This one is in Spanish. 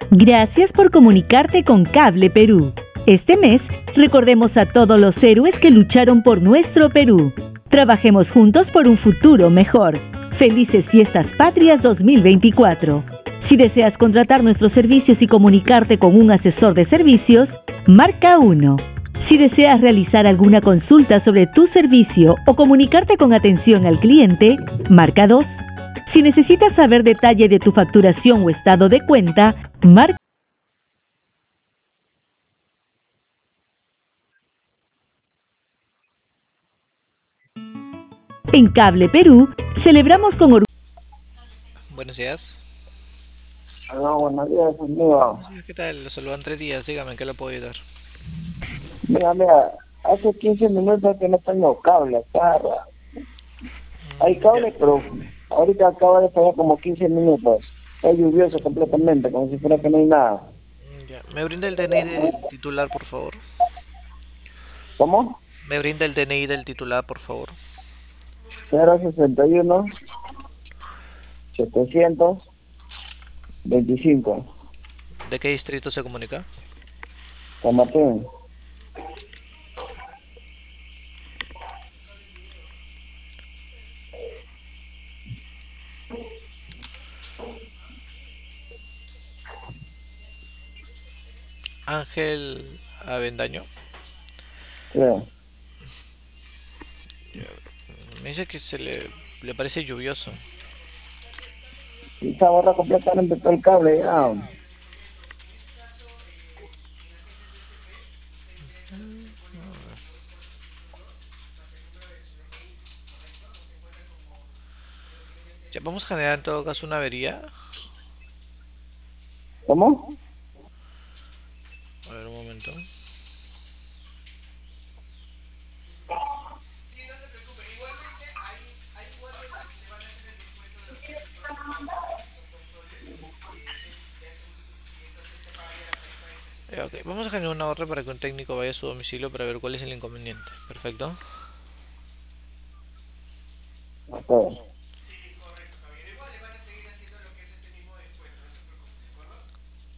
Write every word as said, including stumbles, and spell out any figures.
Gracias por comunicarte con Cable Perú. Este mes, recordemos a todos los héroes que lucharon por nuestro Perú. Trabajemos juntos por un futuro mejor. Felices Fiestas Patrias dos mil veinticuatro. Si deseas contratar nuestros servicios y comunicarte con un asesor de servicios, marca uno. Si deseas realizar alguna consulta sobre tu servicio o comunicarte con atención al cliente, marca dos. Si necesitas saber detalle de tu facturación o estado de cuenta, marca. En Cable Perú, celebramos con orgullo. Buenos días. Hola, buenos días, amigo. ¿Qué tal? Lo saludo Andrés Díaz. Dígame, ¿en qué le puedo ayudar? Mira, mira, hace quince minutos que no tengo cable, está raro. Hay Mm, ya. cable, pero ahorita acaba de fallar como quince minutos. Está lluvioso completamente, como si fuera que no hay nada. Mm, ya. ¿Me brinda el D N I del titular, por favor? ¿Cómo? ¿Me brinda el D N I del titular, por favor? cero sesenta y uno, setecientos veinticinco. ¿De qué distrito se comunica? San Martín. Ángel Avendaño. Sí. Ya. Me dice que se le, le parece lluvioso. Y se borra completamente todo el cable, ya. Ya, vamos a generar en todo caso una avería. ¿Cómo? A ver, un momento. Ya, ok. Vamos a generar una orden para que un técnico vaya a su domicilio para ver cuál es el inconveniente. Perfecto. Ok.